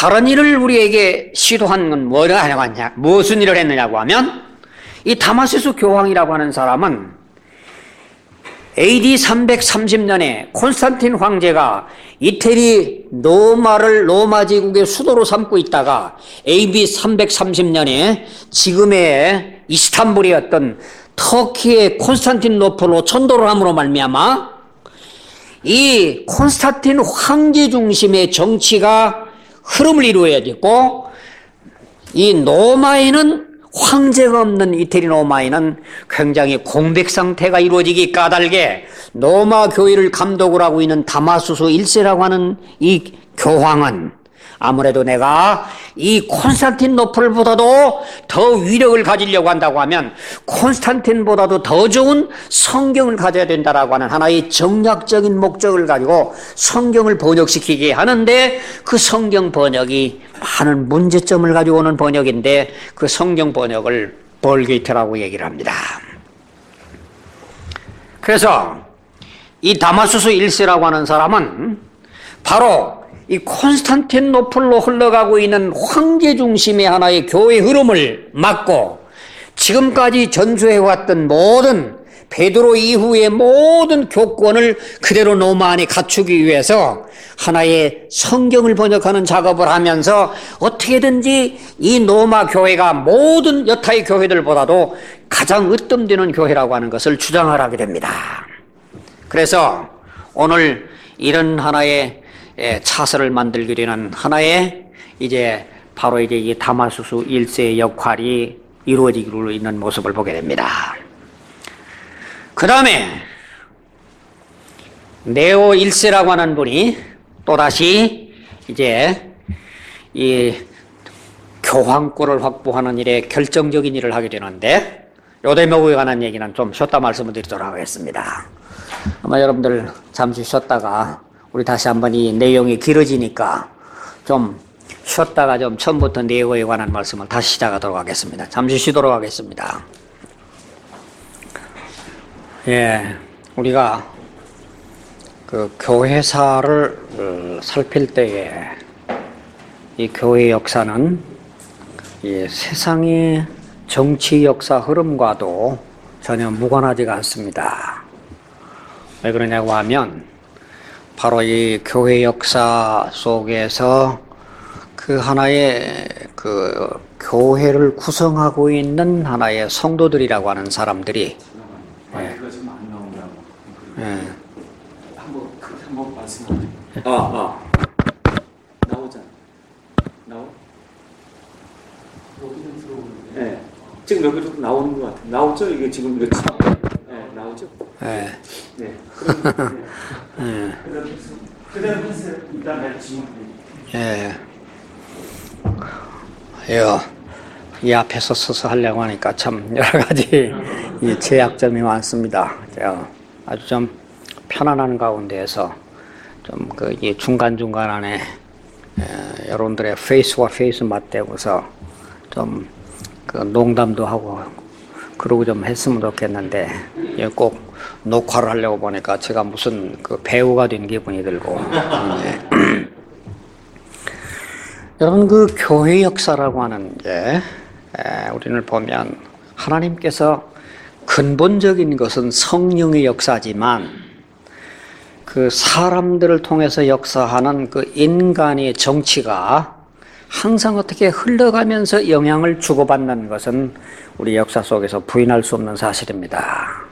다른 일을 우리에게 시도한 건 뭐냐, 무슨 일을 했느냐고 하면 이 다마스쿠스 교황이라고 하는 사람은 AD 330년에 콘스탄틴 황제가 이태리 로마 제국의 수도로 삼고 있다가 AD 330년에 지금의 이스탄불이었던 터키의 콘스탄티노플로 천도를 함으로 말미암아 이 콘스탄틴 황제 중심의 정치가 흐름을 이루어야 됐고, 이 로마에는 황제가 없는 이태리 로마에는 굉장히 공백 상태가 이루어지기 까닭에 로마 교회를 감독을 하고 있는 다마수스 1세라고 하는 이 교황은 아무래도 내가 이 콘스탄틴노플보다도 더 위력을 가지려고 한다고 하면 콘스탄틴보다도 더 좋은 성경을 가져야 된다라고 하는 하나의 정략적인 목적을 가지고 성경을 번역시키게 하는데, 그 성경 번역이 많은 문제점을 가지고 오는 번역인데 그 성경 번역을 벌게이트라고 얘기를 합니다. 그래서 이 다마수스 1세라고 하는 사람은 바로 이 콘스탄티노플로 흘러가고 있는 황제 중심의 하나의 교회 흐름을 막고 지금까지 전수해왔던 모든 베드로 이후의 모든 교권을 그대로 로마 안에 갖추기 위해서 하나의 성경을 번역하는 작업을 하면서 어떻게든지 이 로마 교회가 모든 여타의 교회들보다도 가장 으뜸되는 교회라고 하는 것을 주장을 하게 됩니다. 그래서 오늘 이런 하나의 차설을 만들게 되는 하나의 이제 바로 이제 이 다마수스 1세의 역할이 이루어지기로 있는 모습을 보게 됩니다. 그 다음에 네오 1세라고 하는 분이 또다시 이제 이 교황권을 확보하는 일에 결정적인 일을 하게 되는데, 요 대목에 관한 얘기는 좀 쉬었다 말씀을 드리도록 하겠습니다. 아마 여러분들 잠시 쉬었다가 우리 다시 한번 이 내용이 길어지니까 좀 쉬었다가 좀 처음부터 내용에 관한 말씀을 다시 시작하도록 하겠습니다. 잠시 쉬도록 하겠습니다. 우리가 그 교회사를 살필 때에 이 교회 역사는 이 세상의 정치 역사 흐름과도 전혀 무관하지가 않습니다. 왜 그러냐고 하면 바로 이 교회 역사 속에서 그 하나의 그 교회를 구성하고 있는 하나의 성도들이라고 하는 사람들이 마이크가 지금 안 나온다고. 한번 말씀하세요. 나오잖아. 나와? 여기는 들어오는데. 네. 지금 여기도 나오는 것 같아요. 나오죠? 이게 지금 이렇게. 네, 나오죠? 네. 네. 그다음 해서 일단 할 질문. 이 앞에서 서서 하려고 하니까 참 여러 가지 이 제약점이 많습니다. 아주 좀 편안한 가운데에서 좀 그 중간중간 안에 여러분들의 페이스와 페이스 맞대고서 좀 그 농담도 하고 그러고 좀 했으면 좋겠는데, 꼭 녹화를 하려고 보니까 제가 무슨 그 배우가 된 기분이 들고. 여러분, 그 교회 역사라고 하는 게 우리를 보면 하나님께서 근본적인 것은 성령의 역사지만 그 사람들을 통해서 역사하는 그 인간의 정치가 항상 어떻게 흘러가면서 영향을 주고받는 것은 우리 역사 속에서 부인할 수 없는 사실입니다.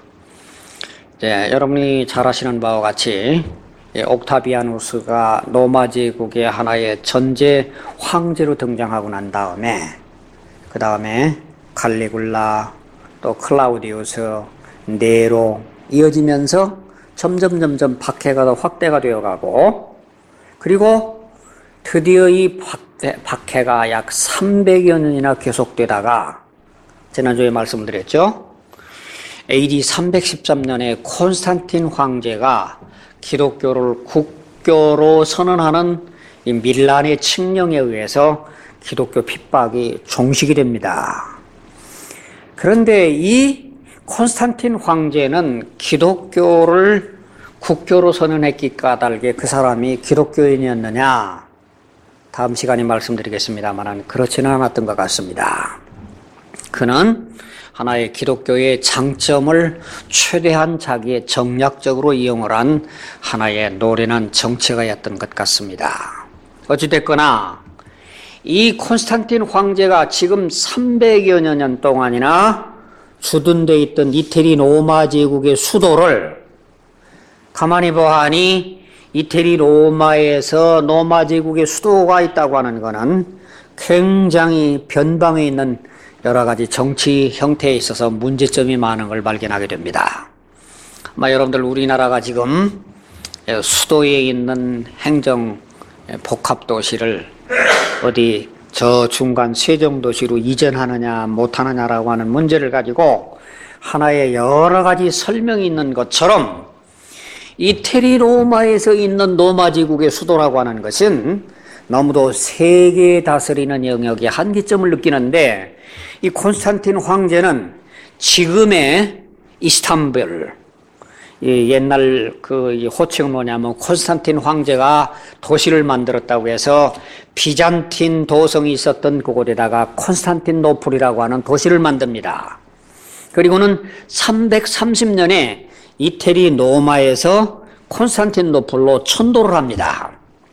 여러분이 잘 아시는 바와 같이 옥타비아누스가 로마 제국의 하나의 전제 황제로 등장하고 난 다음에 그 다음에 칼리굴라, 또 클라우디우스, 네로 이어지면서 점점 박해가 더 확대가 되어가고, 그리고 드디어 이 박해가 약 300여 년이나 계속되다가 지난주에 말씀드렸죠. AD 313년에 콘스탄틴 황제가 기독교를 국교로 선언하는 이 밀란의 칙령에 의해서 기독교 핍박이 종식이 됩니다. 그런데 이 콘스탄틴 황제는 기독교를 국교로 선언했기 까닭에 그 사람이 기독교인이었느냐? 다음 시간에 말씀드리겠습니다만 그렇지는 않았던 것 같습니다. 그는 하나의 기독교의 장점을 최대한 자기의 정략적으로 이용을 한 하나의 노련한 정치가였던 것 같습니다. 어찌됐거나 이 콘스탄틴 황제가 지금 300여 년 동안이나 주둔되어 있던 이태리 로마 제국의 수도를 가만히 보아하니 이태리 로마에서 로마 제국의 수도가 있다고 하는 것은 굉장히 변방에 있는 여러 가지 정치 형태에 있어서 문제점이 많은 걸 발견하게 됩니다. 아마 여러분들 우리나라가 지금 수도에 있는 행정 복합도시를 어디 저중간 세정도시로 이전하느냐 못하느냐라고 하는 문제를 가지고 하나의 여러 가지 설명이 있는 것처럼 이태리 로마에서 있는 로마 제국의 수도라고 하는 것은 너무도 세계 다스리는 영역의 한계점을 느끼는데 이 콘스탄틴 황제는 지금의 이스탄불, 옛날 그 호칭은 뭐냐면 콘스탄틴 황제가 도시를 만들었다고 해서 비잔틴 도성이 있었던 그곳에다가 콘스탄틴노플이라고 하는 도시를 만듭니다. 그리고는 330년에 이태리 로마에서 콘스탄틴노플로 천도를 합니다.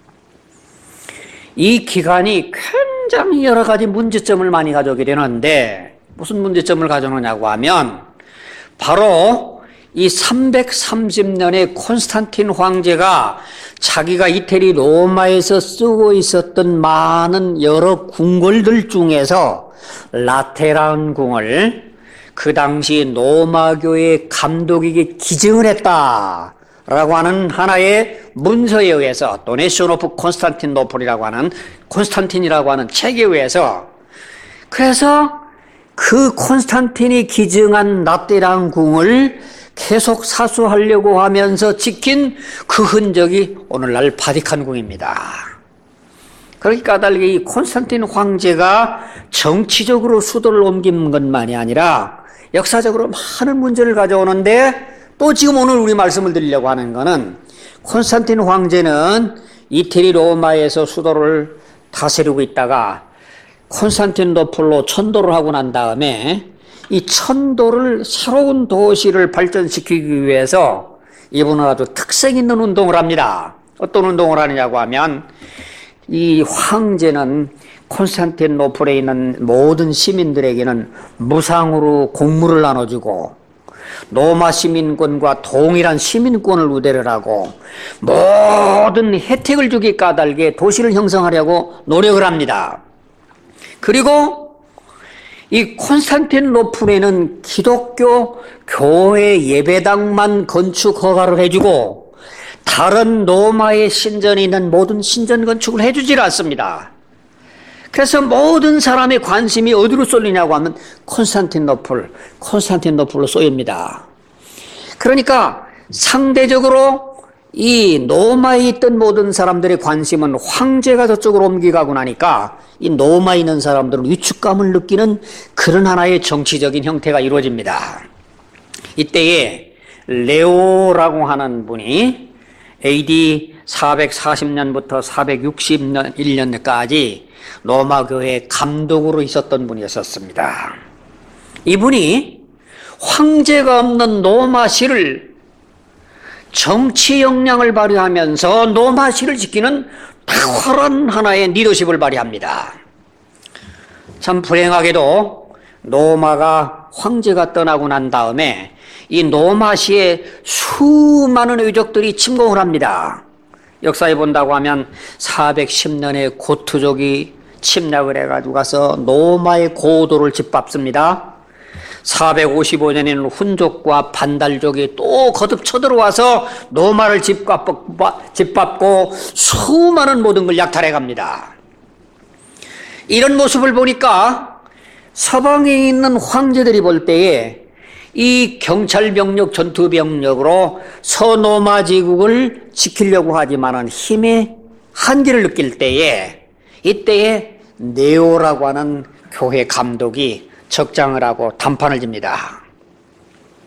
이 기간이 굉장히 여러 가지 문제점을 많이 가져오게 되는데 무슨 문제점을 가져오느냐고 하면 바로 이 330년에 콘스탄틴 황제가 자기가 이태리 로마에서 쓰고 있었던 많은 여러 궁궐들 중에서 라테란 궁을 그 당시 로마교의 감독에게 기증을 했다라고 하는 하나의 문서에 의해서 도네이션 오브 콘스탄틴노플이라고 하는 콘스탄틴이라고 하는 책에 의해서 그래서 그 콘스탄틴이 기증한 라테란 궁을 계속 사수하려고 하면서 지킨 그 흔적이 오늘날 바티칸 궁입니다. 그렇게 까닭에 이 콘스탄틴 황제가 정치적으로 수도를 옮긴 것만이 아니라 역사적으로 많은 문제를 가져오는데 또 지금 오늘 우리 말씀을 드리려고 하는 것은 콘스탄틴 황제는 이태리 로마에서 수도를 다스리고 있다가 콘스탄틴노플로 천도를 하고 난 다음에 이 천도를 새로운 도시를 발전시키기 위해서 이분은 아주 특색 있는 운동을 합니다. 어떤 운동을 하느냐고 하면 이 황제는 콘스탄틴노플에 있는 모든 시민들에게는 무상으로 곡물을 나눠주고 로마 시민권과 동일한 시민권을 우대를 하고 모든 혜택을 주기 까닭에 도시를 형성하려고 노력을 합니다. 그리고 이 콘스탄틴노플에는 기독교 교회 예배당만 건축 허가를 해주고 다른 로마의 신전에 있는 모든 신전 건축을 해주질 않습니다. 그래서 모든 사람의 관심이 어디로 쏠리냐고 하면 콘스탄틴노플로 쏠립니다. 그러니까 상대적으로 이 로마에 있던 모든 사람들의 관심은 황제가 저쪽으로 옮겨가고 나니까 이 로마에 있는 사람들은 위축감을 느끼는 그런 하나의 정치적인 형태가 이루어집니다. 이때에 레오라고 하는 분이 AD 440년부터 461년까지 로마 교회 감독으로 있었던 분이었습니다. 이분이 황제가 없는 로마시를 정치 역량을 발휘하면서 로마시를 지키는 탁월한 하나의 리더십을 발휘합니다. 참 불행하게도 로마가 황제가 떠나고 난 다음에 이 로마시에 수많은 의족들이 침공을 합니다. 역사에 본다고 하면 410년에 고트족이 침략을 해가지고 가서 로마의 고도를 짓밟습니다. 455년에는 훈족과 반달족이 또 거듭 쳐들어와서 로마를 짓밟고 수많은 모든 걸 약탈해 갑니다. 이런 모습을 보니까 서방에 있는 황제들이 볼 때에 이 경찰병력, 전투병력으로 서로마 제국을 지키려고 하지만은 힘의 한계를 느낄 때에 이때에 네오라고 하는 교회 감독이 적장을 하고 단판을 집니다.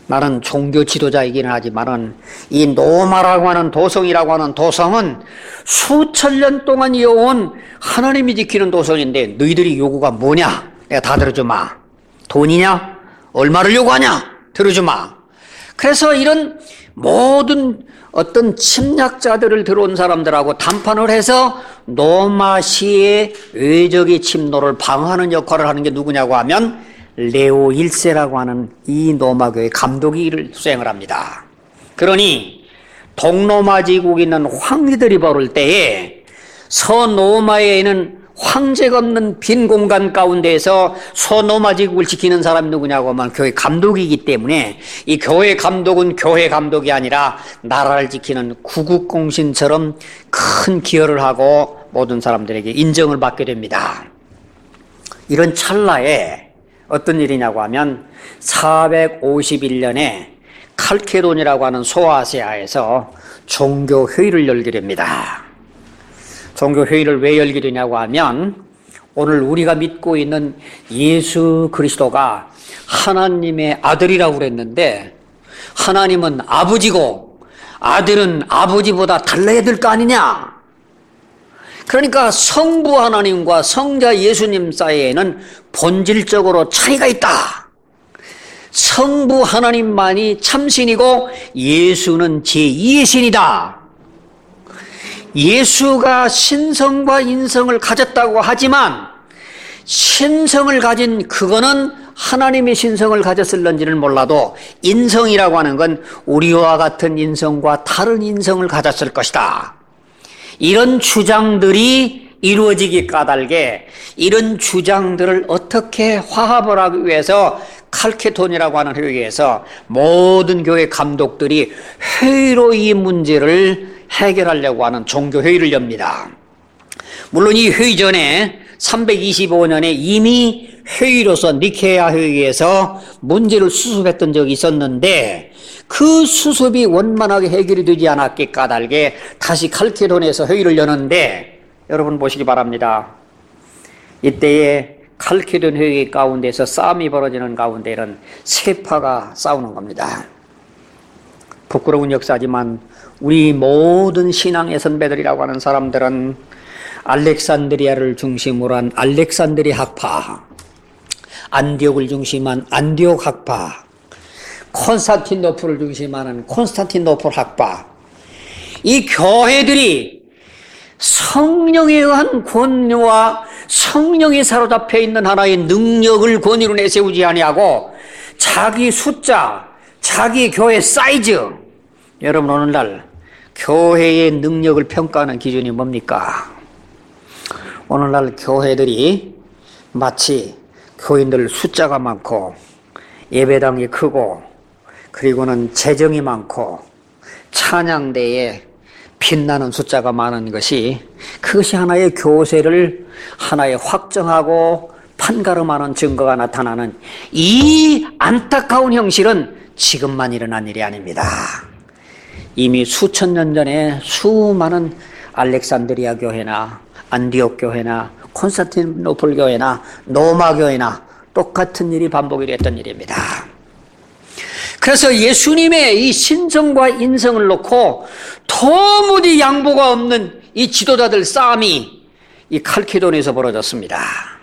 나는 종교 지도자이기는 하지만은 이 노마라고 하는 도성이라고 하는 도성은 수천 년 동안 이어온 하나님이 지키는 도성인데 너희들이 요구가 뭐냐? 내가 다 들어주마. 돈이냐? 얼마를 요구하냐? 들어주마. 그래서 이런 모든 어떤 침략자들을 들어온 사람들하고 담판을 해서 로마시의 외적의 침노를 방어하는 역할을 하는 게 누구냐고 하면 레오 1세라고 하는 이 로마교회 감독이 이를 수행을 합니다. 그러니 동로마 제국에 있는 황리들이 벌을 때에 서로마에 있는 황제가 없는 빈 공간 가운데에서 서로마 제국을 지키는 사람이 누구냐고 하면 교회 감독이기 때문에 이 교회 감독은 교회 감독이 아니라 나라를 지키는 구국공신처럼 큰 기여를 하고 모든 사람들에게 인정을 받게 됩니다. 이런 찰나에 어떤 일이냐고 하면 451년에 칼케돈이라고 하는 소아시아에서 종교회의를 열게 됩니다. 종교회의를 왜 열게 되냐고 하면 오늘 우리가 믿고 있는 예수 그리스도가 하나님의 아들이라고 그랬는데 하나님은 아버지고 아들은 아버지보다 달라야 될 거 아니냐? 그러니까 성부 하나님과 성자 예수님 사이에는 본질적으로 차이가 있다. 성부 하나님만이 참신이고 예수는 제2의 신이다. 예수가 신성과 인성을 가졌다고 하지만 신성을 가진 그거는 하나님의 신성을 가졌을런지는 몰라도 인성이라고 하는 건 우리와 같은 인성과 다른 인성을 가졌을 것이다. 이런 주장들이 이루어지기 까닭에 이런 주장들을 어떻게 화합을 하기 위해서 칼케톤이라고 하는 회의에서 모든 교회 감독들이 회의로 이 문제를 해결하려고 하는 종교회의를 엽니다. 물론 이 회의 전에 325년에 이미 회의로서 니케아 회의에서 문제를 수습했던 적이 있었는데 그 수습이 원만하게 해결이 되지 않았기 까닭에 다시 칼케돈에서 회의를 여는데 여러분 보시기 바랍니다. 이때에 칼케돈 회의 가운데서 싸움이 벌어지는 가운데는 세 파가 싸우는 겁니다. 부끄러운 역사지만 우리 모든 신앙의 선배들이라고 하는 사람들은 알렉산드리아를 중심으로 한 알렉산드리아 학파, 안디옥을 중심한 안디옥 학파, 콘스탄티노플을 중심하는 콘스탄티노플 학파, 이 교회들이 성령에 의한 권위와 성령이 사로잡혀 있는 하나의 능력을 권위로 내세우지 아니하고 자기 숫자, 자기 교회 사이즈. 여러분 오늘날 교회의 능력을 평가하는 기준이 뭡니까? 오늘날 교회들이 마치 교인들 숫자가 많고 예배당이 크고 그리고는 재정이 많고 찬양대에 빛나는 숫자가 많은 것이 그것이 하나의 교세를 하나의 확정하고 판가름하는 증거가 나타나는 이 안타까운 현실은 지금만 일어난 일이 아닙니다. 이미 수천 년 전에 수많은 알렉산드리아 교회나 안디옥 교회나 콘스탄티노플 교회나 로마 교회나 똑같은 일이 반복이 됐던 일입니다. 그래서 예수님의 이 신성과 인성을 놓고 도무지 양보가 없는 이 지도자들 싸움이 이 칼케돈에서 벌어졌습니다.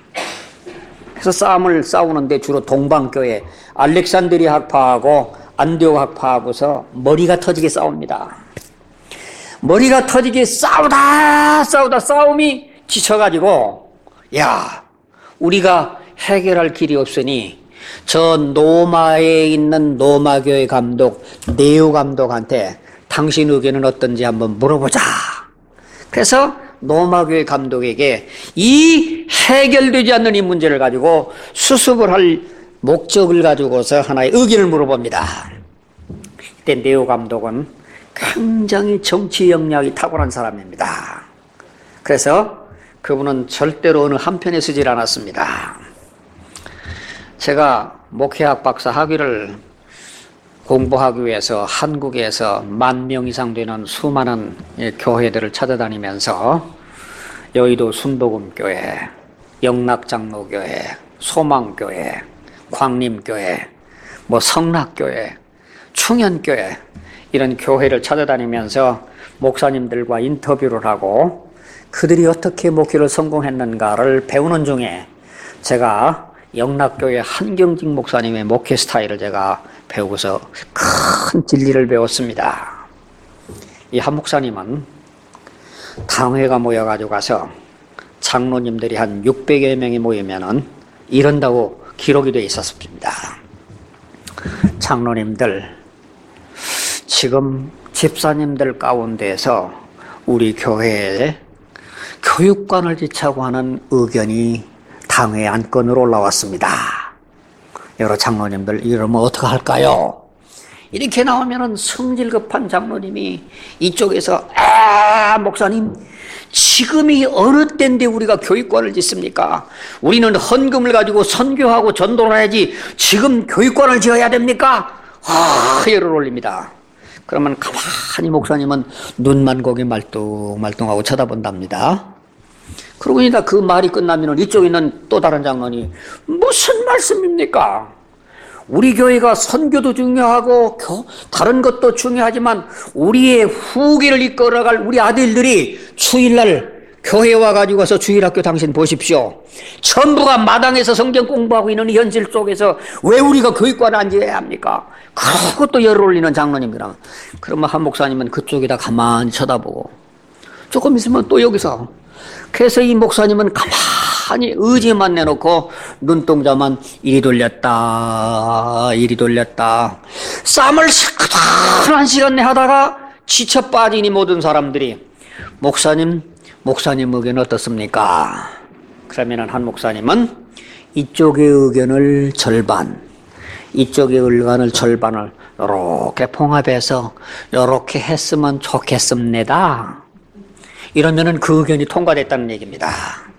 그래서 싸움을 싸우는데 주로 동방교회 알렉산드리아 학파하고 안디옥 학파하고서 머리가 터지게 싸웁니다. 머리가 터지게 싸우다 싸움이 지쳐가지고 야 우리가 해결할 길이 없으니 저 로마에 있는 로마교회 감독 네오 감독한테 당신 의견은 어떤지 한번 물어보자. 그래서 로마교회 감독에게 이 해결되지 않는 이 문제를 가지고 수습을 할 목적을 가지고서 하나의 의견을 물어봅니다. 그때 네오 감독은 굉장히 정치 역량이 탁월한 사람입니다. 그래서 그분은 절대로 어느 한편에 서질 않았습니다. 제가 목회학 박사 학위를 공부하기 위해서 한국에서 10,000명 이상 되는 수많은 교회들을 찾아다니면서 여의도 순복음교회, 영락장로교회, 소망교회, 광림교회, 성락교회 충현교회 이런 교회를 찾아다니면서 목사님들과 인터뷰를 하고 그들이 어떻게 목회를 성공했는가를 배우는 중에 제가 영락교회 한경직 목사님의 목회 스타일을 제가 배우고서 큰 진리를 배웠습니다. 이 한 목사님은 당회가 모여가지고 가서 장로님들이 한 600여 명이 모이면은 이런다고 기록이 되어 있었습니다. 장로님들, 지금 집사님들 가운데서 우리 교회에 교육관을 지차고 하는 의견이 당회 안건으로 올라왔습니다. 여러 장로님들 이러면 어떻게 할까요? 이렇게 나오면은 성질 급한 장로님이 이쪽에서 목사님 지금이 어느 때인데 우리가 교육관을 짓습니까? 우리는 헌금을 가지고 선교하고 전도를 해야지 지금 교육관을 지어야 됩니까? 열을 올립니다. 그러면 가만히 목사님은 눈만 고개 말뚱말뚱하고 쳐다본답니다. 그러고 있다 그 말이 끝나면 이쪽에 있는 또 다른 장로님 무슨 말씀입니까? 우리 교회가 선교도 중요하고 다른 것도 중요하지만 우리의 후기를 이끌어갈 우리 아들들이 주일날 교회 와가지고 와서 주일학교 당신 보십시오. 전부가 마당에서 성경 공부하고 있는 현실 속에서 왜 우리가 교육관을 앉아야 합니까? 그것도 열을 올리는 장로님이랑. 그러면 한 목사님은 그쪽에다 가만히 쳐다보고 조금 있으면 또 여기서. 그래서 이 목사님은 가만히 의지만 내놓고 눈동자만 이리 돌렸다 쌈을 시끄러운 시간 내 하다가 지쳐 빠지니 모든 사람들이 목사님 의견 어떻습니까? 그러면 한 목사님은 이쪽의 의견을 절반, 이쪽의 의견을 절반을 이렇게 봉합해서 이렇게 했으면 좋겠습니다. 이러면은 그 의견이 통과됐다는 얘기입니다.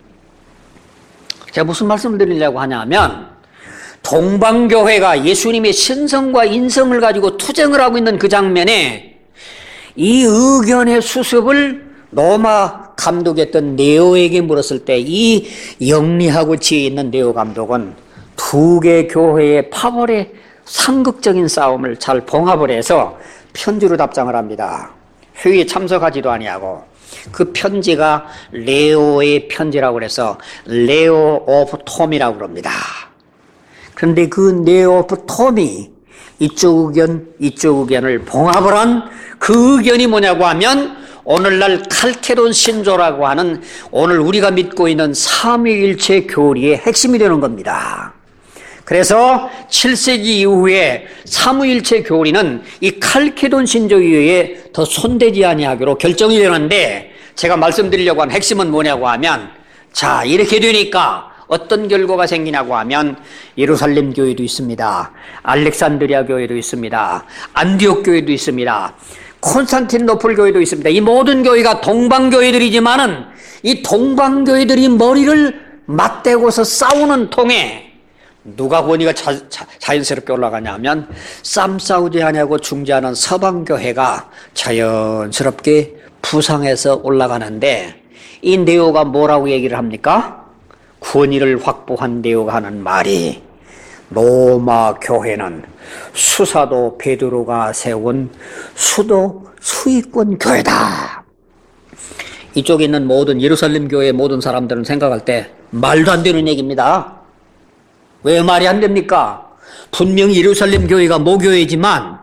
제가 무슨 말씀을 드리려고 하냐면 동방교회가 예수님의 신성과 인성을 가지고 투쟁을 하고 있는 그 장면에 이 의견의 수습을 로마 감독이었던 네오에게 물었을 때 이 영리하고 지혜 있는 네오 감독은 두 개 교회의 파벌의 상극적인 싸움을 잘 봉합을 해서 편지로 답장을 합니다. 회의에 참석하지도 아니하고 그 편지가 레오의 편지라고 그래서 레오 오브 톰이라고 그럽니다. 그런데 그 레오 오브 톰이 이쪽 의견을 봉합을 한 그 의견이 뭐냐고 하면 오늘날 칼케돈 신조라고 하는 오늘 우리가 믿고 있는 삼위일체 교리의 핵심이 되는 겁니다. 그래서 7세기 이후에 삼위일체 교리는 이 칼케돈 신조 이후에 더 손대지 아니하기로 결정이 되는데 제가 말씀드리려고 한 핵심은 뭐냐고 하면 자 이렇게 되니까 어떤 결과가 생기냐고 하면 예루살렘 교회도 있습니다. 알렉산드리아 교회도 있습니다. 안디옥 교회도 있습니다. 콘스탄티노플 교회도 있습니다. 이 모든 교회가 동방교회들이지만은 이 동방교회들이 머리를 맞대고서 싸우는 통에 누가 권위가 자연스럽게 올라가냐면 쌈 싸우지 하냐고 중재하는 서방교회가 자연스럽게 부상해서 올라가는데 이 네오가 뭐라고 얘기를 합니까? 권위를 확보한 네오가 하는 말이 로마 교회는 수사도 베드로가 세운 수도 수익권 교회다. 이쪽에 있는 모든 예루살렘 교회의 모든 사람들은 생각할 때 말도 안 되는 얘기입니다. 왜 말이 안 됩니까? 분명히 예루살렘 교회가 모교회지만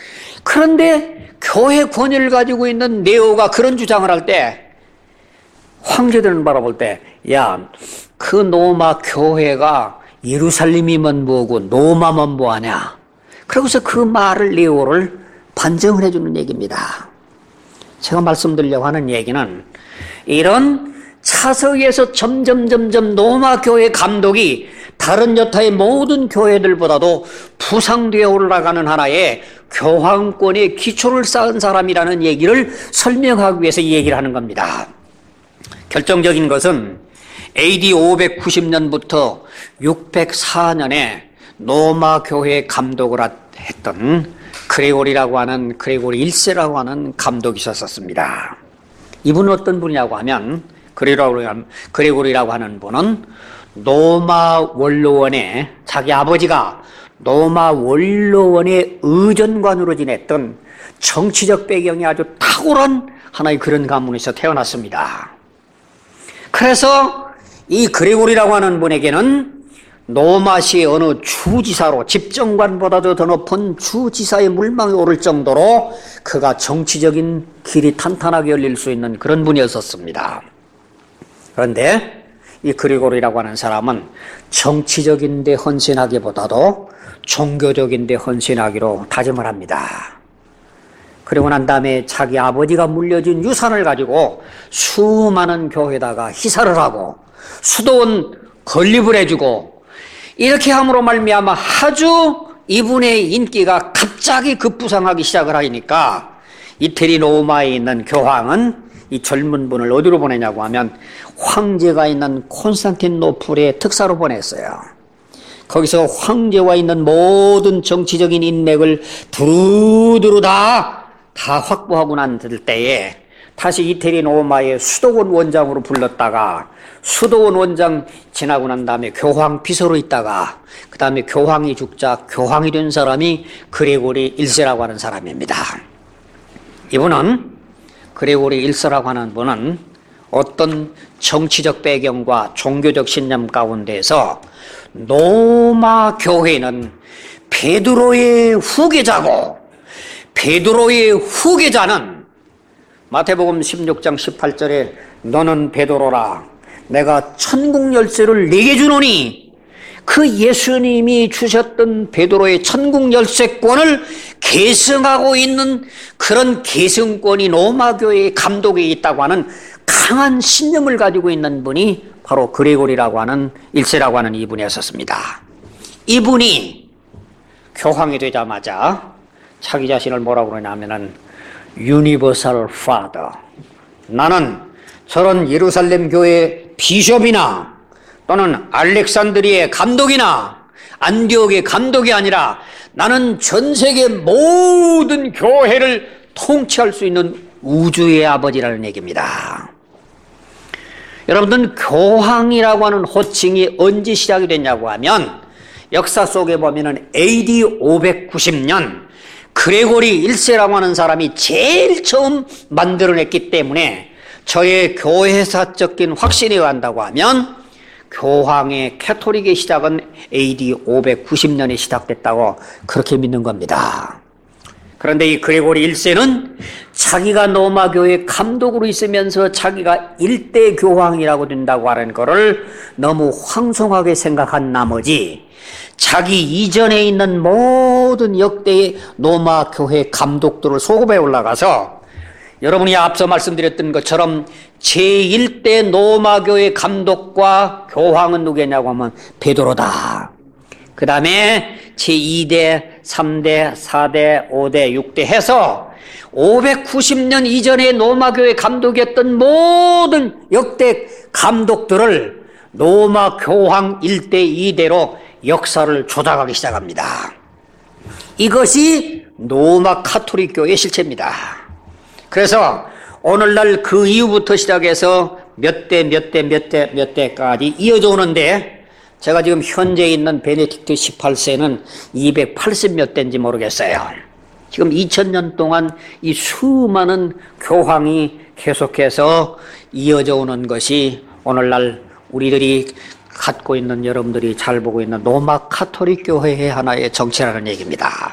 그런데 교회 권위를 가지고 있는 네오가 그런 주장을 할 때 황제들은 바라볼 때 야, 그 로마 교회가 예루살렘이면 뭐고 로마면 뭐하냐. 그러고서 그 말을 네오를 반정을 해주는 얘기입니다. 제가 말씀드리려고 하는 얘기는 이런 차서에서 점점 로마 교회 감독이 다른 여타의 모든 교회들보다도 부상되어 올라가는 하나의 교황권의 기초를 쌓은 사람이라는 얘기를 설명하기 위해서 이 얘기를 하는 겁니다. 결정적인 것은 AD 590년부터 604년에 로마 교회 감독을 했던 그레고리 1세라고 하는 감독이 있었습니다. 이분은 어떤 분이냐고 하면 그레고리라고 하는 분은 로마 원로원에 자기 아버지가 로마 원로원의 의전관으로 지냈던 정치적 배경이 아주 탁월한 하나의 그런 가문에서 태어났습니다. 그래서 이 그레고리라고 하는 분에게는 로마시의 어느 주지사로, 집정관보다도 더 높은 주지사의 물망에 오를 정도로 그가 정치적인 길이 탄탄하게 열릴 수 있는 그런 분이었었습니다. 그런데 이 그레고리라고 하는 사람은 정치적인 데 헌신하기보다도 종교적인 데 헌신하기로 다짐을 합니다. 그리고 난 다음에 자기 아버지가 물려준 유산을 가지고 수많은 교회에다가 희사를 하고 수도원 건립을 해주고, 이렇게 함으로 말미암아 아주 이분의 인기가 갑자기 급부상하기 시작을 하니까 이태리 로마에 있는 교황은 이 젊은 분을 어디로 보내냐고 하면 황제가 있는 콘스탄티노플에 특사로 보냈어요. 거기서 황제와 있는 모든 정치적인 인맥을 두루두루 다 확보하고 난 때에 다시 이태리 로마의 수도원 원장으로 불렀다가, 수도원 원장 지나고 난 다음에 교황 비서로 있다가 그 다음에 교황이 죽자 교황이 된 사람이 그레고리 1세라고 하는 사람입니다. 이분은, 그레고리 1세라고 하는 분은 어떤 정치적 배경과 종교적 신념 가운데서 로마 교회는 베드로의 후계자고, 베드로의 후계자는 마태복음 16장 18절에 너는 베드로라, 내가 천국 열쇠를 네게 주노니, 그 예수님이 주셨던 베드로의 천국 열쇠권을 계승하고 있는 그런 계승권이 로마 교회의 감독에 있다고 하는 강한 신념을 가지고 있는 분이 바로 그레고리라고 하는 1세라고 하는 이분이었습니다. 이분이 교황이 되자마자 자기 자신을 뭐라고 그러냐면은 유니버설 파더, 나는 저런 예루살렘 교회 비숍이나 또는 알렉산드리의 감독이나 안디옥의 감독이 아니라 나는 전 세계 모든 교회를 통치할 수 있는 우주의 아버지라는 얘기입니다. 여러분들, 교황이라고 하는 호칭이 언제 시작이 됐냐고 하면 역사 속에 보면은 AD 590년 그레고리 1세라고 하는 사람이 제일 처음 만들어냈기 때문에 저의 교회사적인 확신에 의한다고 하면 교황의 캐토릭의 시작은 AD 590년에 시작됐다고 그렇게 믿는 겁니다. 그런데 이 그레고리 1세는 자기가 로마 교회 감독으로 있으면서 자기가 일대 교황이라고 된다고 하는 것을 너무 황송하게 생각한 나머지 자기 이전에 있는 모든 역대의 로마 교회 감독들을 소급해 올라가서, 여러분이 앞서 말씀드렸던 것처럼 제1대 로마 교회 감독과 교황은 누구냐고 하면 베드로다. 그 다음에 제2대, 3대, 4대, 5대, 6대 해서 590년 이전에 로마 교회 감독이었던 모든 역대 감독들을 로마 교황 1대, 2대로 역사를 조작하기 시작합니다. 이것이 로마 카톨릭 교회의 실체입니다. 그래서 오늘날 그 이후부터 시작해서 몇 대까지 이어져 오는데, 제가 지금 현재 있는 베네딕트 18세는 280몇 대인지 모르겠어요. 지금 2000년 동안 이 수많은 교황이 계속해서 이어져 오는 것이 오늘날 우리들이 갖고 있는, 여러분들이 잘 보고 있는 로마 카톨릭 교회의 하나의 정체라는 얘기입니다.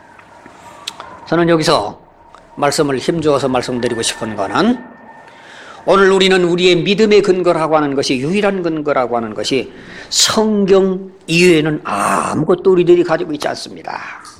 저는 여기서 말씀을 힘주어서 말씀드리고 싶은 거는, 오늘 우리는 우리의 믿음의 근거라고 하는 것이, 유일한 근거라고 하는 것이 성경 이외에는 아무것도 우리들이 가지고 있지 않습니다.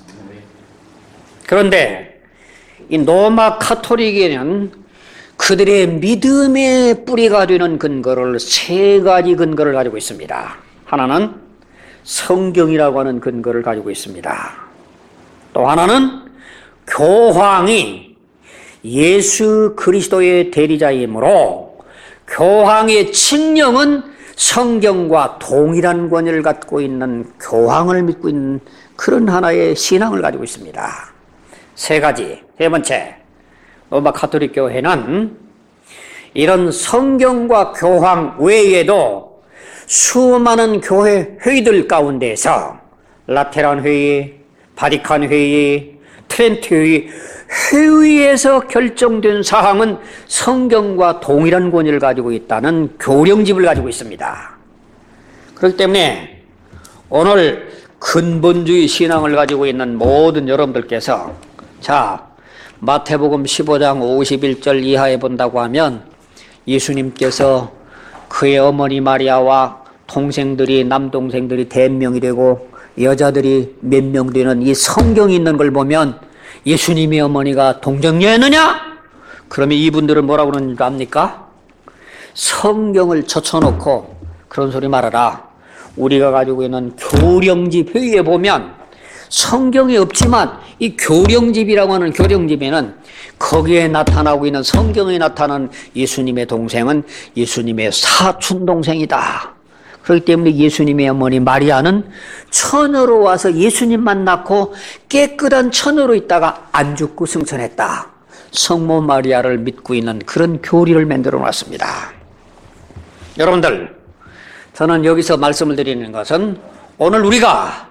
그런데 이 로마 카톨릭에는 그들의 믿음의 뿌리가 되는 근거를, 세 가지 근거를 가지고 있습니다. 하나는 성경이라고 하는 근거를 가지고 있습니다. 또 하나는 교황이 예수 그리스도의 대리자이므로 교황의 칙령은 성경과 동일한 권위를 갖고 있는 교황을 믿고 있는 그런 하나의 신앙을 가지고 있습니다. 세 가지. 세 번째, 로마 카톨릭 교회는 이런 성경과 교황 외에도 수많은 교회 회의들 가운데서 라테란 회의, 바티칸 회의, 트렌트 회의, 회의에서 결정된 사항은 성경과 동일한 권위를 가지고 있다는 교령집을 가지고 있습니다. 그렇기 때문에 오늘 근본주의 신앙을 가지고 있는 모든 여러분들께서 자, 마태복음 15장 51절 이하에 본다고 하면 예수님께서 그의 어머니 마리아와 동생들이, 남동생들이 대명이 되고 여자들이 몇 명 되는 이 성경이 있는 걸 보면 예수님의 어머니가 동정녀였느냐? 그러면 이분들은 뭐라고 그러는 줄 압니까? 성경을 젖혀놓고 그런 소리 말아라. 우리가 가지고 있는 교령집 회의에 보면 성경이 없지만 이 교령집이라고 하는 교령집에는 거기에 나타나고 있는 성경에 나타나는 예수님의 동생은 예수님의 사촌 동생이다. 그렇기 때문에 예수님의 어머니 마리아는 처녀로 와서 예수님만 낳고 깨끗한 처녀로 있다가 안 죽고 승천했다. 성모 마리아를 믿고 있는 그런 교리를 만들어 놨습니다. 여러분들, 저는 여기서 말씀을 드리는 것은 오늘 우리가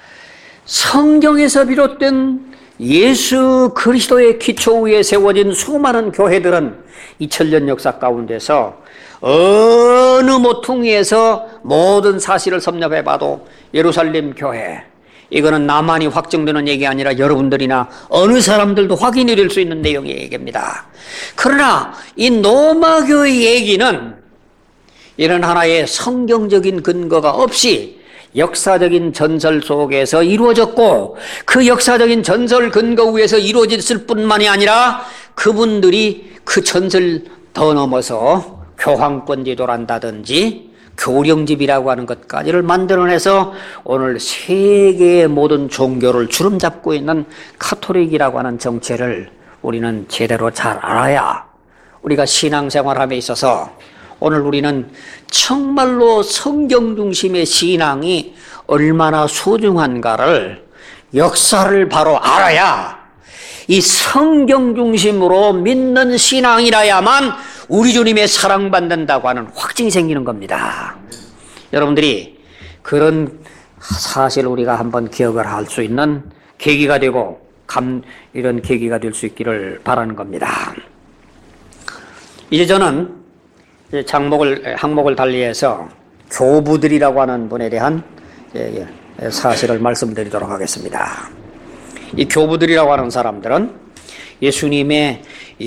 성경에서 비롯된 예수 그리스도의 기초 위에 세워진 수많은 교회들은 2000년 역사 가운데서 어느 모퉁이에서 모든 사실을 섭렵해봐도 예루살렘 교회, 이거는 나만이 확정되는 얘기 아니라 여러분들이나 어느 사람들도 확인이 될 수 있는 내용의 얘기입니다. 그러나 이 로마교의 얘기는 이런 하나의 성경적인 근거가 없이 역사적인 전설 속에서 이루어졌고 그 역사적인 전설 근거 위에서 이루어졌을 뿐만이 아니라 그분들이 그 전설 더 넘어서 교황권 제도를 한다든지 교령집이라고 하는 것까지를 만들어내서 오늘 세계의 모든 종교를 주름잡고 있는 카톨릭이라고 하는 정체를 우리는 제대로 잘 알아야 우리가 신앙생활함에 있어서 오늘 우리는 정말로 성경 중심의 신앙이 얼마나 소중한가를 역사를 바로 알아야 이 성경 중심으로 믿는 신앙이라야만 우리 주님의 사랑받는다고 하는 확증이 생기는 겁니다. 여러분들이 그런 사실을 우리가 한번 기억을 할 수 있는 계기가 되고 이런 계기가 될 수 있기를 바라는 겁니다. 이제 저는 항목을 달리해서 교부들이라고 하는 분에 대한 사실을 말씀드리도록 하겠습니다. 이 교부들이라고 하는 사람들은 예수님의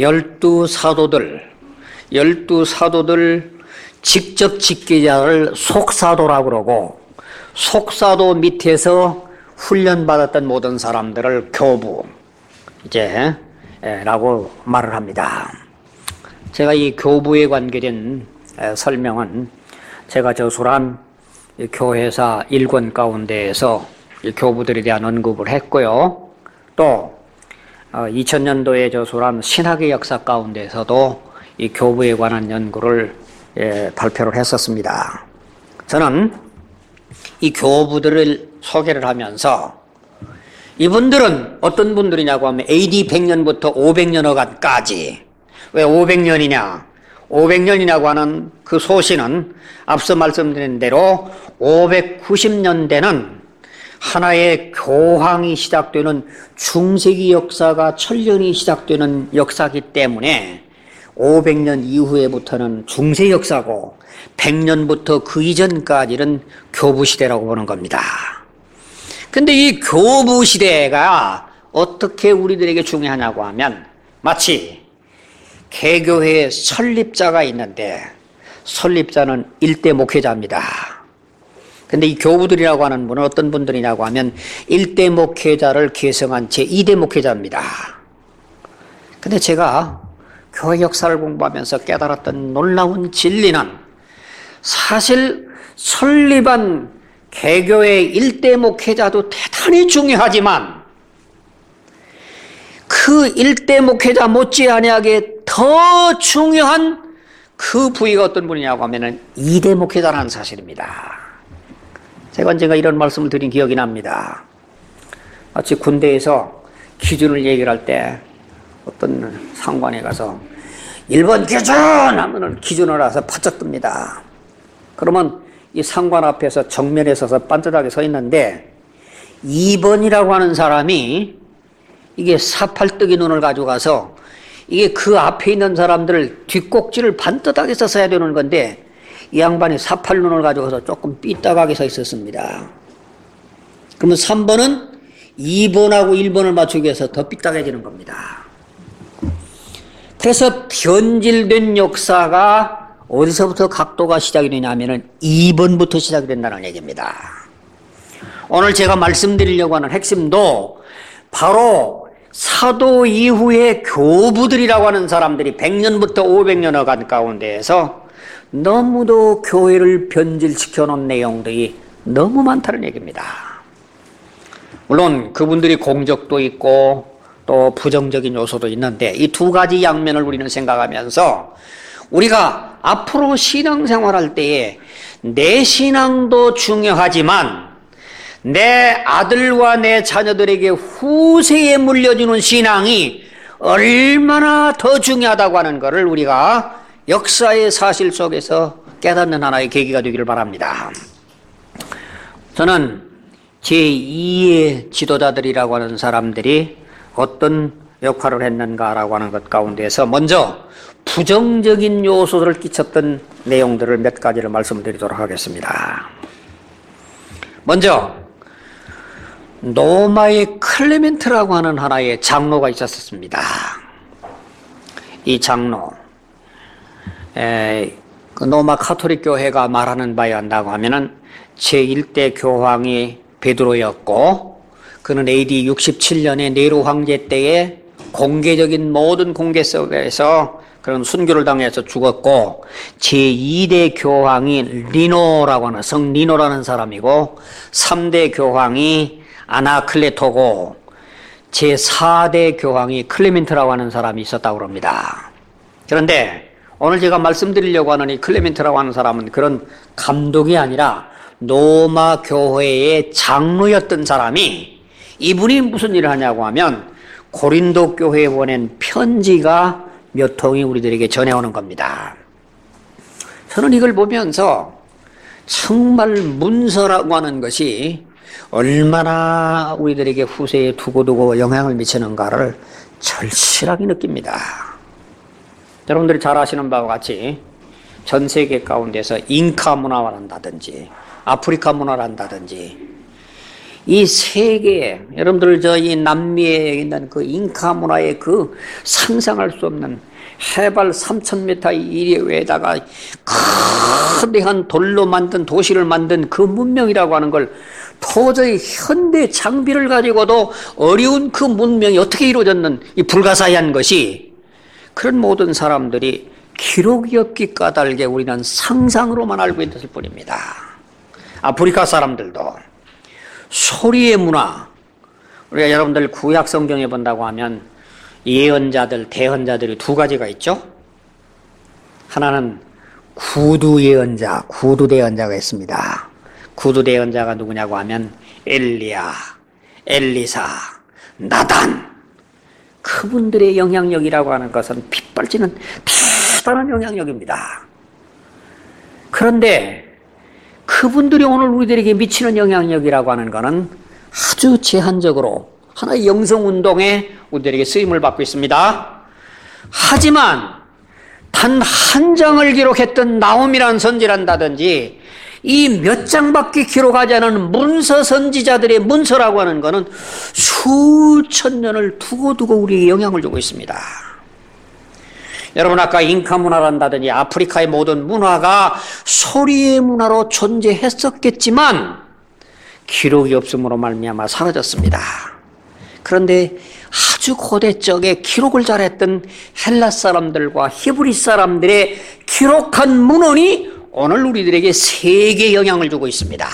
12사도들 직접 직계자를 속사도라고 그러고 속사도 밑에서 훈련받았던 모든 사람들을 교부 라고 말을 합니다. 제가 이 교부에 관계된 설명은 제가 저술한 교회사 1권 가운데에서 이 교부들에 대한 언급을 했고요. 또 2000년도에 저술한 신학의 역사 가운데서도 이 교부에 관한 연구를 발표를 했었습니다. 저는 이 교부들을 소개를 하면서 이분들은 어떤 분들이냐고 하면 AD 100년부터 500년어간까지. 왜 500년이냐? 500년이라고 하는 그 소신은 앞서 말씀드린 대로 590년대는 하나의 교황이 시작되는 중세기 역사가 천년이 시작되는 역사이기 때문에 500년 이후에부터는 중세 역사고 100년부터 그 이전까지는 교부 시대라고 보는 겁니다. 근데 이 교부 시대가 어떻게 우리들에게 중요하냐고 하면 마치 개교회의 설립자가 있는데 설립자는 일대 목회자입니다. 근데 이 교부들이라고 하는 분은 어떤 분들이냐고 하면 일대 목회자를 계승한 제2대 목회자입니다. 근데 제가 교회 역사를 공부하면서 깨달았던 놀라운 진리는 사실 설립한 개교의 일대 목회자도 대단히 중요하지만 그 일대 목회자 못지않게 더 중요한 그 부위가 어떤 분이냐고 하면 2대 목회자라는 사실입니다. 제가 언젠가 이런 말씀을 드린 기억이 납니다. 마치 군대에서 기준을 얘기할 때 어떤 상관에 가서 1번 기준! 하면 기준을 알아서 바짝 뜹니다. 그러면 이 상관 앞에서 정면에 서서 반듯하게 서 있는데 2번이라고 하는 사람이 이게 사팔뜨기 눈을 가져가서 이게 그 앞에 있는 사람들을 뒷꼭지를 반듯하게 써야 되는 건데 이 양반이 사팔 눈을 가져가서 조금 삐딱하게 서 있었습니다. 그러면 3번은 2번하고 1번을 맞추기 위해서 더 삐딱해지는 겁니다. 그래서 변질된 역사가 어디서부터 각도가 시작이 되냐면은 2번부터 시작이 된다는 얘기입니다. 오늘 제가 말씀드리려고 하는 핵심도 바로 사도 이후의 교부들이라고 하는 사람들이 100년부터 500년여 간 가운데에서 너무도 교회를 변질시켜 놓은 내용들이 너무 많다는 얘기입니다. 물론 그분들이 공적도 있고 또 부정적인 요소도 있는데 이 두 가지 양면을 우리는 생각하면서 우리가 앞으로 신앙생활할 때에 내 신앙도 중요하지만 내 아들과 내 자녀들에게 후세에 물려주는 신앙이 얼마나 더 중요하다고 하는 것을 우리가 역사의 사실 속에서 깨닫는 하나의 계기가 되기를 바랍니다. 저는 제2의 지도자들이라고 하는 사람들이 어떤 역할을 했는가라고 하는 것 가운데서 먼저 부정적인 요소를 끼쳤던 내용들을 몇 가지를 말씀드리도록 하겠습니다. 먼저 로마의 클레멘트라고 하는 하나의 장로가 있었습니다. 이 장로 그 로마 카톨릭 교회가 말하는 바에 한다고 하면은 제1대 교황이 베드로였고 그는 AD 67년에 네로 황제 때에 공개적인 모든 공개 속에서 그런 순교를 당해서 죽었고 제2대 교황이 리노라고 하는 성 리노라는 사람이고 3대 교황이 아나클레토고 제4대 교황이 클레멘트라고 하는 사람이 있었다고 합니다. 그런데 오늘 제가 말씀드리려고 하는 이 클레멘트라고 하는 사람은 그런 감독이 아니라 로마 교회의 장로였던 사람이 이분이 무슨 일을 하냐고 하면 고린도 교회에 보낸 편지가 몇 통이 우리들에게 전해오는 겁니다. 저는 이걸 보면서 정말 문서라고 하는 것이 얼마나 우리들에게 후세에 두고두고 영향을 미치는가를 절실하게 느낍니다. 여러분들이 잘 아시는 바와 같이 전 세계 가운데서 잉카 문화를 한다든지 아프리카 문화를 한다든지 이 세계에 여러분들 이 남미에 있는 그 잉카 문화의 그 상상할 수 없는 해발 3,000m 이외에다가 거대한 돌로 만든 도시를 만든 그 문명이라고 하는 걸 도저히 현대 장비를 가지고도 어려운 그 문명이 어떻게 이루어졌는 이 불가사의한 것이 그런 모든 사람들이 기록이 없기 까닭에 우리는 상상으로만 알고 있을 뿐입니다. 아프리카 사람들도 소리의 문화, 우리가 여러분들 구약 성경에 본다고 하면 예언자들, 대언자들이 두 가지가 있죠. 하나는 구두 예언자, 구두 대언자가 있습니다. 구두 대언자가 누구냐고 하면 엘리야, 엘리사, 나단. 그분들의 영향력이라고 하는 것은 핏발치는 대단한 영향력입니다. 그런데 그분들이 오늘 우리들에게 미치는 영향력이라고 하는 것은 아주 제한적으로 하나의 영성운동에 우리들에게 쓰임을 받고 있습니다. 하지만 단 한 장을 기록했던 나홈이라는 선지란다든지 이 몇 장밖에 기록하지 않은 문서 선지자들의 문서라고 하는 것은 수천 년을 두고두고 우리에게 영향을 주고 있습니다. 여러분 아까 잉카 문화란다든지 아프리카의 모든 문화가 소리의 문화로 존재했었겠지만 기록이 없음으로 말미암아 사라졌습니다. 그런데 아주 고대 적에 기록을 잘했던 헬라 사람들과 히브리 사람들의 기록한 문헌이 오늘 우리들에게 세계에 영향을 주고 있습니다.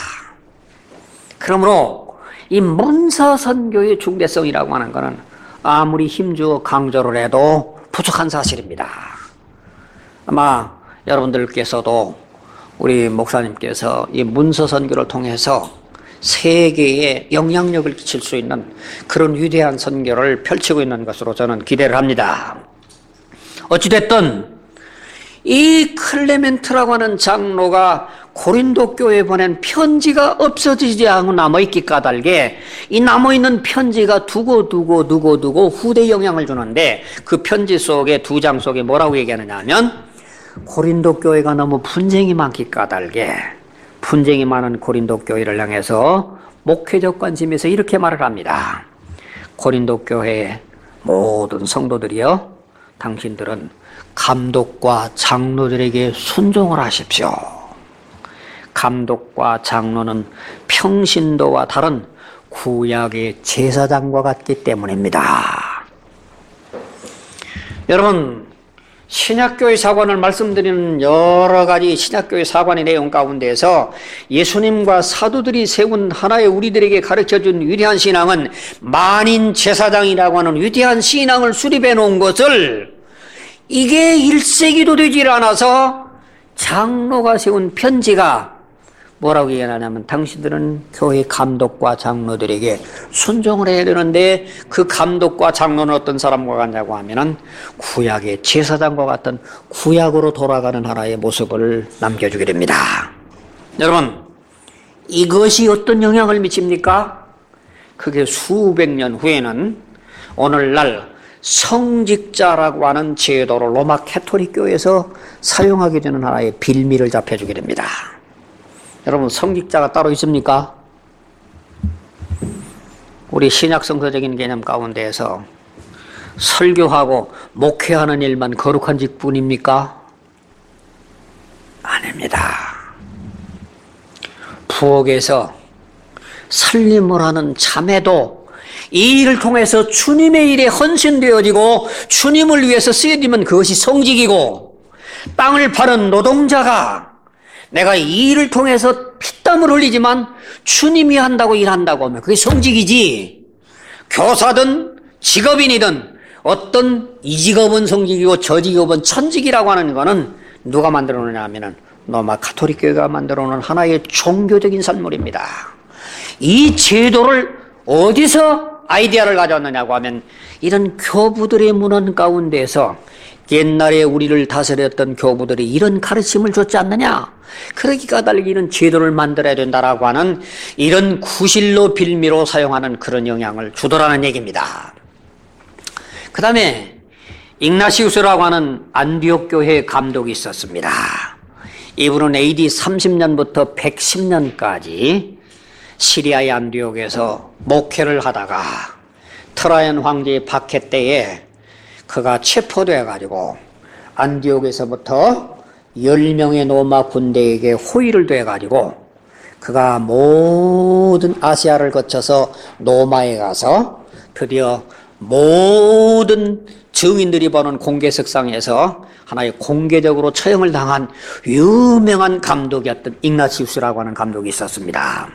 그러므로 이 문서 선교의 중대성이라고 하는 것은 아무리 힘주어 강조를 해도 부족한 사실입니다. 아마 여러분들께서도 우리 목사님께서 이 문서 선교를 통해서 세계에 영향력을 끼칠 수 있는 그런 위대한 선교를 펼치고 있는 것으로 저는 기대를 합니다. 어찌됐든 이 클레멘트라고 하는 장로가 고린도 교회에 보낸 편지가 없어지지 않고 남아있기 까닭에 이 남아있는 편지가 두고 후대 영향을 주는데 그 편지 속에 2장 속에 뭐라고 얘기하느냐 하면 고린도 교회가 너무 분쟁이 많기 까닭에 분쟁이 많은 고린도 교회를 향해서 목회적 관심에서 이렇게 말을 합니다. 고린도 교회의 모든 성도들이여 당신들은 감독과 장로들에게 순종을 하십시오. 감독과 장로는 평신도와 다른 구약의 제사장과 같기 때문입니다. 여러분, 신약교회 사관을 말씀드리는 여러 가지 신약교회 사관의 내용 가운데에서 예수님과 사도들이 세운 하나의 우리들에게 가르쳐준 위대한 신앙은 만인 제사장이라고 하는 위대한 신앙을 수립해 놓은 것을 이게 1세기도 되질 않아서 장로가 세운 편지가 뭐라고 얘기하냐면 당신들은 교회 감독과 장로들에게 순종을 해야 되는데 그 감독과 장로는 어떤 사람과 같냐고 하면은 구약의 제사장과 같은 구약으로 돌아가는 하나의 모습을 남겨주게 됩니다. 여러분, 이것이 어떤 영향을 미칩니까? 그게 수백 년 후에는 오늘날 성직자라고 하는 제도를 로마 캐토릭 교회에서 사용하게 되는 하나의 빌미를 잡혀주게 됩니다. 여러분, 성직자가 따로 있습니까? 우리 신약 성서적인 개념 가운데에서 설교하고 목회하는 일만 거룩한 직분입니까? 아닙니다. 부엌에서 살림을 하는 자매도 이 일을 통해서 주님의 일에 헌신되어지고 주님을 위해서 쓰여지면 그것이 성직이고, 땅을 파는 노동자가 내가 이 일을 통해서 피땀을 흘리지만 주님이 한다고 일한다고 하면 그게 성직이지, 교사든 직업인이든 어떤 이 직업은 성직이고 저 직업은 천직이라고 하는 거는 누가 만들어 놓냐 하면은 로마 가톨릭 교회가 만들어 놓은 하나의 종교적인 산물입니다. 이 제도를 어디서 아이디어를 가져왔느냐고 하면 이런 교부들의 문헌 가운데에서 옛날에 우리를 다스렸던 교부들이 이런 가르침을 줬지 않느냐, 그러기 까닭에 이런 제도를 만들어야 된다라고 하는 이런 구실로 빌미로 사용하는 그런 영향을 주더라는 얘기입니다. 그 다음에 ig나시우스라고 하는 안디옥 교회의 감독이 있었습니다. 이분은 AD 30년부터 110년까지 시리아의 안디옥에서 목회를 하다가 트라이안 황제의 박해 때에 그가 체포되어가지고 안디옥에서부터 10명의 로마 군대에게 호위를 돼가지고 그가 모든 아시아를 거쳐서 로마에 가서 드디어 모든 증인들이 보는 공개석상에서 하나의 공개적으로 처형을 당한 유명한 감독이었던 ig나시우스라고 하는 감독이 있었습니다.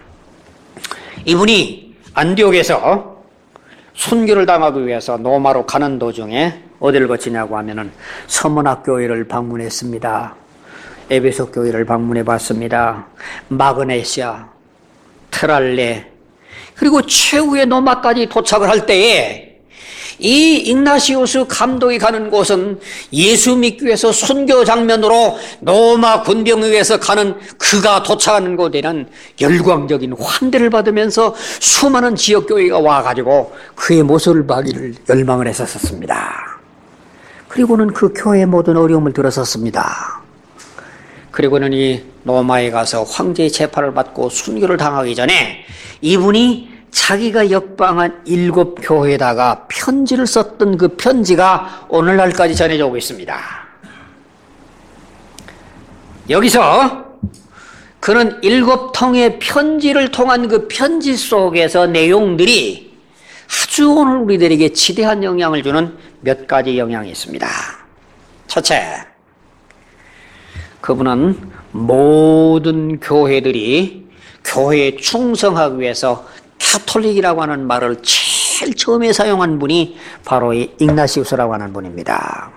이분이 안디옥에서 순교를 당하기 위해서 로마로 가는 도중에 어디를 거치냐고 하면은 서문학 교회를 방문했습니다. 에베소 교회를 방문해 봤습니다. 마그네시아, 트랄레, 그리고 최후의 로마까지 도착을 할 때에 이 ig나시우스 감독이 가는 곳은 예수 믿기 위해서 순교 장면으로 로마 군병위에서 가는 그가 도착하는 곳에는 열광적인 환대를 받으면서 수많은 지역교회가 와가지고 그의 모습을 보기를 열망을 했었습니다. 그리고는 그 교회의 모든 어려움을 들었었습니다. 그리고는 이 로마에 가서 황제의 재판을 받고 순교를 당하기 전에 이분이 자기가 역방한 7교회에다가 편지를 썼던 그 편지가 오늘날까지 전해져 오고 있습니다. 여기서 그는 7통의 편지를 통한 그 편지 속에서 내용들이 아주 오늘 우리들에게 지대한 영향을 주는 몇 가지 영향이 있습니다. 첫째, 그분은 모든 교회들이 교회에 충성하기 위해서 가톨릭이라고 하는 말을 제일 처음에 사용한 분이 바로 이 ig나시우스라고 하는 분입니다.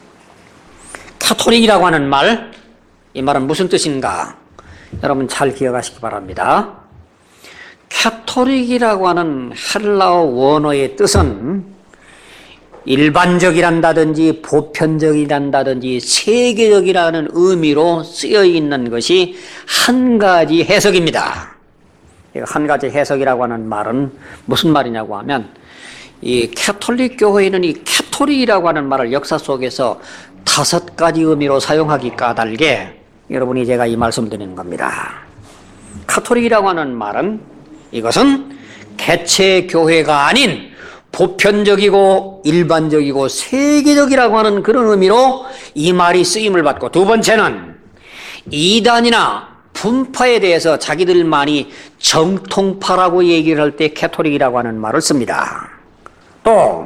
가톨릭이라고 하는 말, 이 말은 무슨 뜻인가? 여러분 잘 기억하시기 바랍니다. 가톨릭이라고 하는 헬라어 원어의 뜻은 일반적이란다든지 보편적이란다든지 세계적이라는 의미로 쓰여 있는 것이 한 가지 해석입니다. 한 가지 해석이라고 하는 말은 무슨 말이냐고 하면 이 캐톨릭 교회는 이 캐톨릭이라고 하는 말을 역사 속에서 5가지 의미로 사용하기 까닭에 여러분이 제가 이 말씀 드리는 겁니다. 카톨릭이라고 하는 말은 이것은 개체 교회가 아닌 보편적이고 일반적이고 세계적이라고 하는 그런 의미로 이 말이 쓰임을 받고, 두 번째는 이단이나 분파에 대해서 자기들만이 정통파라고 얘기를 할 때 캐톨릭이라고 하는 말을 씁니다. 또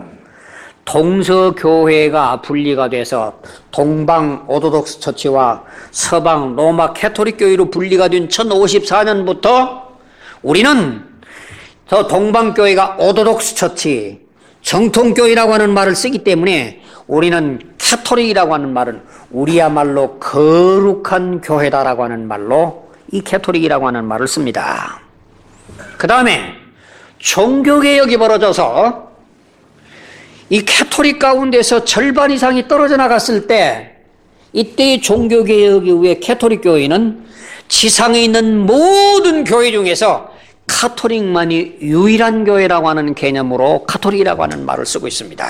동서교회가 분리가 돼서 동방 오르독스 처치와 서방 로마 캐톨릭 교회로 분리가 된 1054년부터 우리는 저 동방교회가 오르독스 처치, 정통교회라고 하는 말을 쓰기 때문에 우리는 캐톨릭이라고 하는 말은 우리야말로 거룩한 교회다라고 하는 말로 이 캐톨릭이라고 하는 말을 씁니다. 그 다음에 종교개혁이 벌어져서 이 캐톨릭 가운데서 절반 이상이 떨어져 나갔을 때, 이때의 종교개혁 이후에 캐톨릭 교회는 지상에 있는 모든 교회 중에서 카톨릭만이 유일한 교회라고 하는 개념으로 카톨릭이라고 하는 말을 쓰고 있습니다.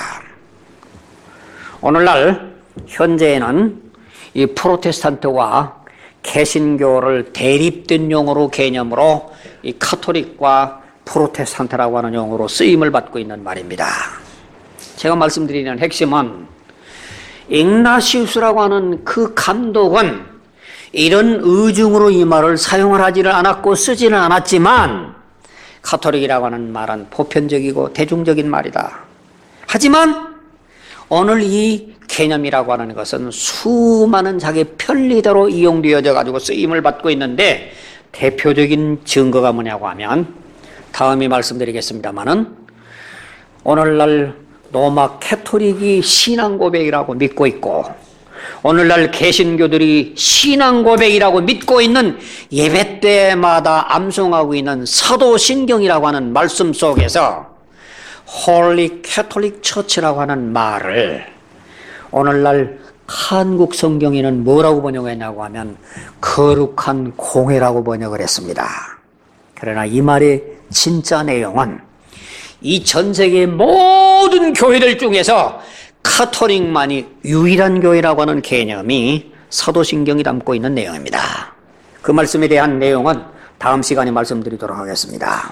오늘날 현재에는 이 프로테스탄트와 개신교를 대립된 용어로 개념으로 이 카톨릭과 프로테스탄트라고 하는 용어로 쓰임을 받고 있는 말입니다. 제가 말씀드리는 핵심은 ignacius라고 하는 그 감독은 이런 의중으로 이 말을 사용을 하지를 않았고 쓰지는 않았지만 카톨릭이라고 하는 말은 보편적이고 대중적인 말이다. 하지만 오늘 이 개념이라고 하는 것은 수많은 자기 편리대로 이용되어져 가지고 쓰임을 받고 있는데, 대표적인 증거가 뭐냐고 하면 다음에 말씀드리겠습니다마는 오늘날 로마 캐톨릭이 신앙 고백이라고 믿고 있고, 오늘날 개신교들이 신앙 고백이라고 믿고 있는 예배 때마다 암송하고 있는 사도신경이라고 하는 말씀 속에서 Holy Catholic Church라고 하는 말을 오늘날 한국 성경에는 뭐라고 번역했냐고 하면 거룩한 공회라고 번역을 했습니다. 그러나 이 말의 진짜 내용은 이 전 세계 모든 교회들 중에서 카톨릭만이 유일한 교회라고 하는 개념이 사도신경이 담고 있는 내용입니다. 그 말씀에 대한 내용은 다음 시간에 말씀드리도록 하겠습니다.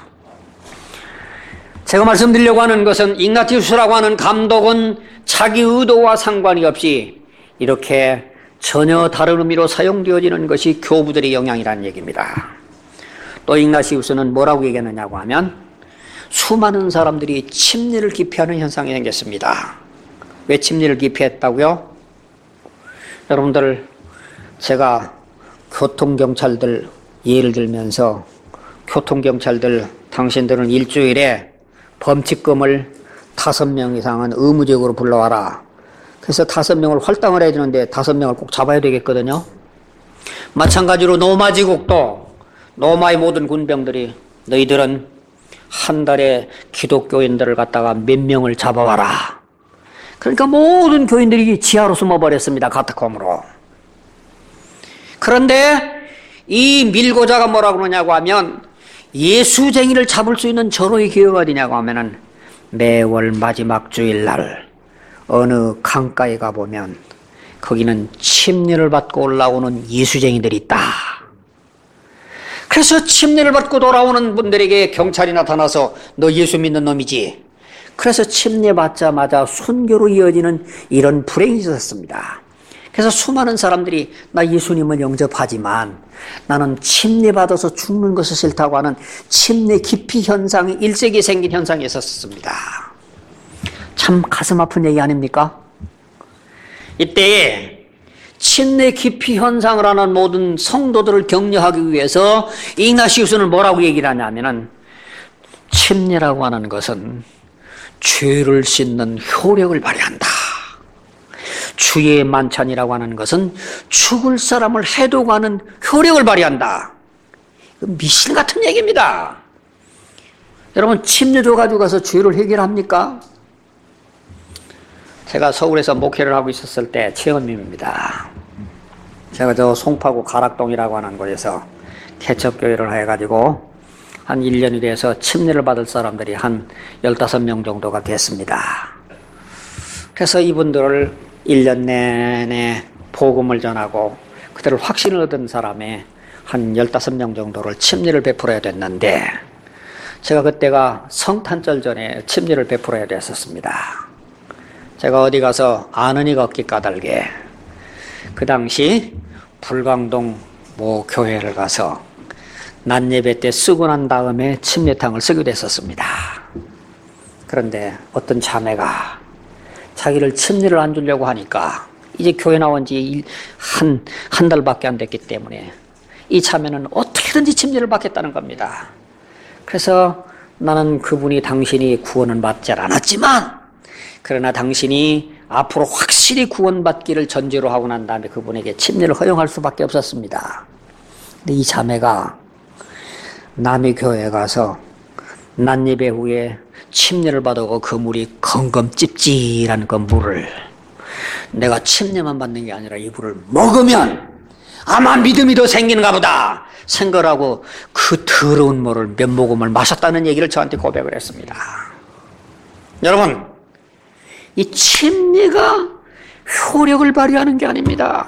제가 말씀드리려고 하는 것은 ignacius라고 하는 감독은 자기 의도와 상관이 없이 이렇게 전혀 다른 의미로 사용되어지는 것이 교부들의 영향이라는 얘기입니다. 또 ignacius는 뭐라고 얘기하느냐고 하면 수많은 사람들이 침례를 기피하는 현상이 생겼습니다. 왜 침례를 기피했다고요? 여러분들, 제가 교통경찰들 예를 들면서 교통경찰들 당신들은 일주일에 범칙금을 5명 이상은 의무적으로 불러와라. 그래서 5명을 활당을 해야 되는데 5명을 꼭 잡아야 되겠거든요. 마찬가지로 노마지국도 로마의 모든 군병들이 너희들은 한 달에 기독교인들을 갖다가 몇 명을 잡아와라. 그러니까 모든 교인들이 지하로 숨어버렸습니다. 카타콤으로. 그런데 이 밀고자가 뭐라고 그러냐고 하면 예수쟁이를 잡을 수 있는 절호의 기회가 어디냐고 하면은 매월 마지막 주일날 어느 강가에 가보면 거기는 침례를 받고 올라오는 예수쟁이들이 있다. 그래서 침례를 받고 돌아오는 분들에게 경찰이 나타나서 너 예수 믿는 놈이지. 그래서 침례 받자마자 순교로 이어지는 이런 불행이 있었습니다. 그래서 수많은 사람들이 나 예수님을 영접하지만 나는 침례 받아서 죽는 것이 싫다고 하는 침례 기피 현상이 1세기에 생긴 현상이 있었습니다. 참 가슴 아픈 얘기 아닙니까? 이때에 침례 기피 현상을 하는 모든 성도들을 격려하기 위해서 ignacius는 뭐라고 얘기를 하냐면은 침례라고 하는 것은 죄를 씻는 효력을 발휘한다. 주의 만찬이라고 하는 것은 죽을 사람을 해독하는 효력을 발휘한다. 미신 같은 얘기입니다. 여러분, 침례 줘가지고 가서 죄를 해결합니까? 제가 서울에서 목회를 하고 있었을 때 체험입니다. 제가 저 송파구 가락동이라고 하는 곳에서 개척교회를 해가지고 한 1년이 돼서 침례를 받을 사람들이 한 15명 정도가 됐습니다. 그래서 이분들을 1년 내내 복음을 전하고 그들을 확신을 얻은 사람의 한 15명 정도를 침례를 베풀어야 됐는데 제가 그때가 성탄절 전에 침례를 베풀어야 됐었습니다. 제가 어디 가서 아는 이가 없기 까닭에 그 당시 불광동 모 교회를 가서 낮 예배 때 쓰고 난 다음에 침례탕을 쓰게 됐었습니다. 그런데 어떤 자매가 자기를 침례를 안 주려고 하니까 이제 교회 나온 지 한 달밖에 안 됐기 때문에 이 자매는 어떻게든지 침례를 받겠다는 겁니다. 그래서 나는 그분이 당신이 구원은 받지 않았지만 그러나 당신이 앞으로 확실히 구원받기를 전제로 하고 난 다음에 그분에게 침례를 허용할 수밖에 없었습니다. 근데 이 자매가 남의 교회에 가서 낮 예배 후에 침례를 받고 그 물이 검검 찝찝한 그 물을 내가 침례만 받는 게 아니라 이 물을 먹으면 아마 믿음이 더 생기는가 보다 생각을 하고 그 더러운 물을 몇 모금을 마셨다는 얘기를 저한테 고백을 했습니다. 여러분, 이 침례가 효력을 발휘하는 게 아닙니다.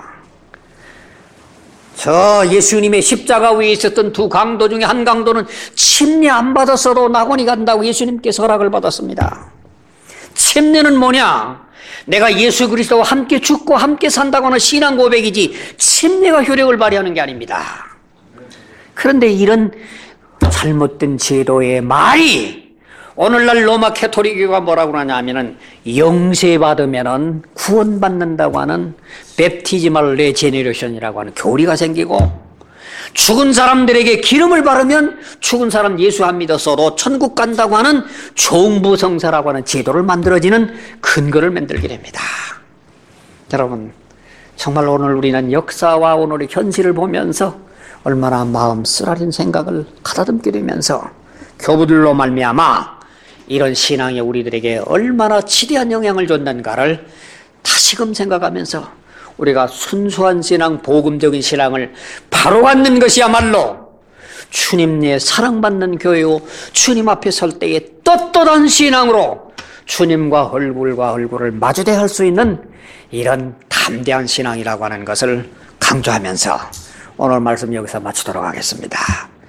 저 예수님의 십자가 위에 있었던 두 강도 중에 한 강도는 침례 안 받았어도 낙원이 간다고 예수님께서 허락을 받았습니다. 침례는 뭐냐? 내가 예수 그리스도와 함께 죽고 함께 산다고 하는 신앙 고백이지 침례가 효력을 발휘하는 게 아닙니다. 그런데 이런 잘못된 제도의 말이 오늘날 로마 캐토릭교가 뭐라고 하냐면은 영세받으면은 구원받는다고 하는 베프티지멀 레제네레이션이라고 하는 교리가 생기고 죽은 사람들에게 기름을 바르면 죽은 사람 예수 안 믿었어도 천국 간다고 하는 종부성사라고 하는 제도를 만들어지는 근거를 만들게 됩니다. 여러분, 정말 오늘 우리는 역사와 오늘의 현실을 보면서 얼마나 마음 쓰라린 생각을 가다듬게 되면서 교부들로 말미암아 이런 신앙이 우리들에게 얼마나 지대한 영향을 줬는가를 다시금 생각하면서 우리가 순수한 신앙, 복음적인 신앙을 바로 갖는 것이야말로 주님의 사랑받는 교회요 주님 앞에 설 때에 떳떳한 신앙으로 주님과 얼굴을 마주대할 수 있는 이런 담대한 신앙이라고 하는 것을 강조하면서 오늘 말씀 여기서 마치도록 하겠습니다.